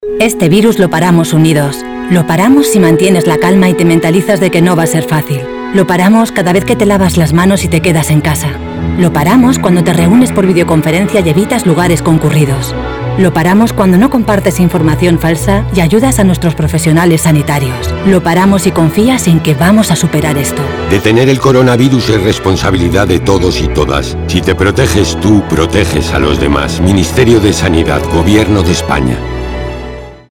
Este virus lo paramos unidos. Lo paramos si mantienes la calma y te mentalizas de que no va a ser fácil. Lo paramos cada vez que te lavas las manos y te quedas en casa. Lo paramos cuando te reúnes por videoconferencia y evitas lugares concurridos. Lo paramos cuando no compartes información falsa y ayudas a nuestros profesionales sanitarios. Lo paramos y confías en que vamos a superar esto. Detener el coronavirus es responsabilidad de todos y todas. Si te proteges tú, proteges a los demás. Ministerio de Sanidad, Gobierno de España.